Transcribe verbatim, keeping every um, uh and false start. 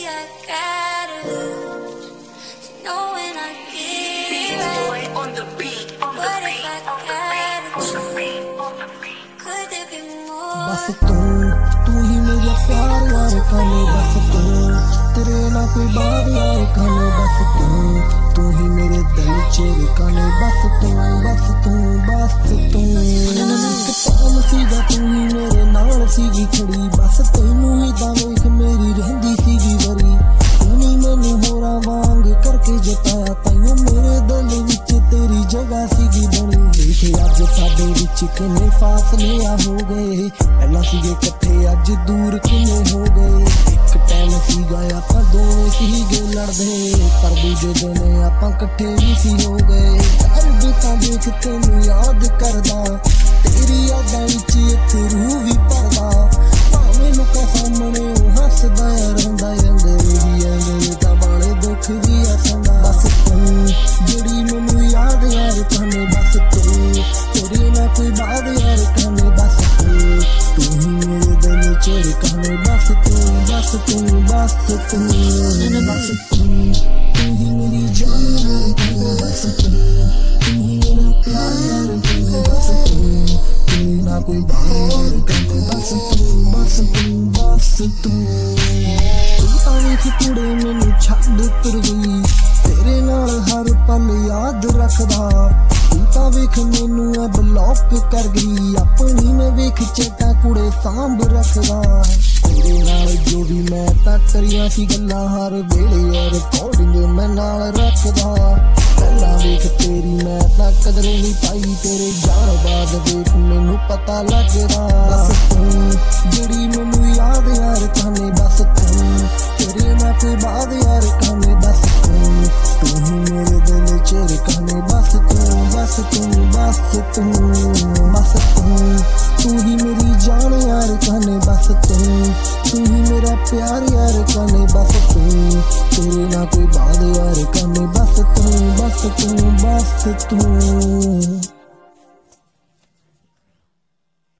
I gotta lose to know when I get it right. What if I gotta choose? Could there be more? बस तू तू ही मेरा प्यार यार काले बस तू तेरे ना कोई बात यार काले बस तू तू ही मेरे दिल चेरे काले बस तू बस तू बस तू किताब सीगा तू ही मेरे नाल सीगी खड़ी बस तैनू ही दा वेख मेरी रहंदी सीगी वरी तू नहीं मैनू होरा वांग करके जताया ताइयों मेरे दिल विच तेरी जगह सीगी बनी देखे अज साडे विच किन्ने फासले आ हो गए पहला सीगे इकट्ठे अज दूर किन्ने हो गए एक टाइम सीगा आपां दोवें सीगे लड़दे पर दूजे दिन आपां इकट्ठे भी सी हो गए सारे बेतां देख तैनू याद करदा तेरी यादां विच इत्थे रूह भी भरदा भावें लोकां सामणे ओ हसदा रहिंदा अंदर ही अंदर तां बाले दुख भी आसंदा बस तू जेड़ी मैनू याद यार कहने बस तू तेरे ना कोई बात यार कहने बस तू तू ही मेरे दिल चोर कहने बस तू बस तू बस तू बस तू तू ही मेरी जान यार कहने बस तू तू ही मेरा प्यार यार कहने बस तू तेरे ना कोई बात यार कहने बस तू बस तू बस तू तू तां वेख कुड़े मैनू छड्ड तुर गई तेरे नाल हर पल याद रखदा तू तां वेख मैनू ऐ ब्लॉक कर गई अपनी मैं वेख चेता कुड़े सांभ रखदा तेरे नाल जो भी मैं तां करियां सी गल्लां हर वेले यार रिकॉर्डिंग मैं नाल रखदा पहला वेख तेरी मैं तां कदर नहीं पाई तेरे जान बाद वेख मैनू पता लगदा बस तू जेड़ी मैनू याद यार कहने बस तू तेरे ना कोई बात यार कहने बस तू तू ही मेरे दिल चेर कहने बस तू बस तू बस तू बस तू तू ही मेरी जान यार कहने बस तू तू ही मेरा प्यार यार कहने बस तू तेरे ना कोई बात यार कहने बस तू बस तू बस तू